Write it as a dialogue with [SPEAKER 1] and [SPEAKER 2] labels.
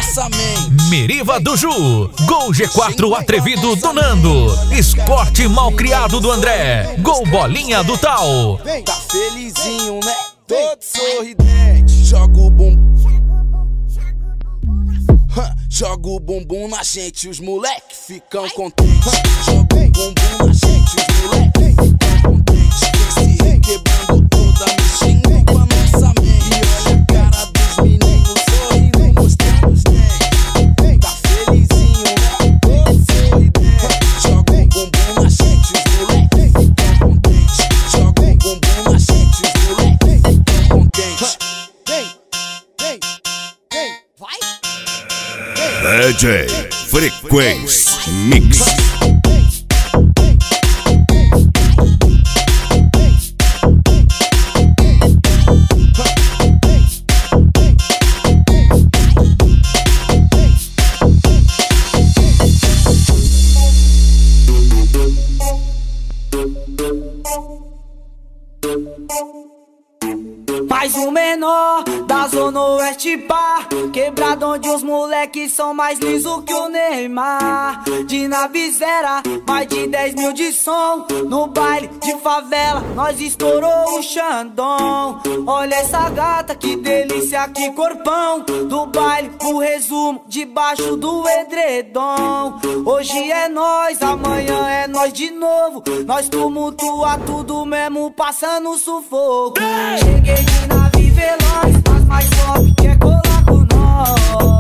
[SPEAKER 1] nossa mente.
[SPEAKER 2] Meriva do Ju, Gol G4 atrevido do Nando, Escorte malcriado do André, Gol Bolinha do Tal.
[SPEAKER 1] Tá felizinho, né? Todo sorridente. Joga o bumbum. Joga o bumbum na gente, os moleque ficam contentes. Joga o bumbum na gente, os moleque ficam contentes. Vem se requebrando toda, mexendo com a nossa mente. E olha a cara dos meninos sorrindo, mostrando os dentes. Tá felizinho, né? Todo sorridente. Joga o bumbum na gente, os moleque ficam contentes. Joga o bumbum na gente, os moleque ficam contentes. Vai!
[SPEAKER 3] DJ Frequência Mix.
[SPEAKER 4] Mais um menor da Zona Oeste pá, quebrado onde os moleques são mais liso que o Neymar. De nave zero, mais de 10 mil de som. No baile de favela, nós estourou o Xandão. Olha essa gata, que delícia, que corpão. Do baile, o resumo, debaixo do edredom. Hoje é nós, amanhã é nós de novo. Nós tumultua tudo mesmo, passando sufoco. Cheguei de nave veloz, mas mais top quer colar com nós.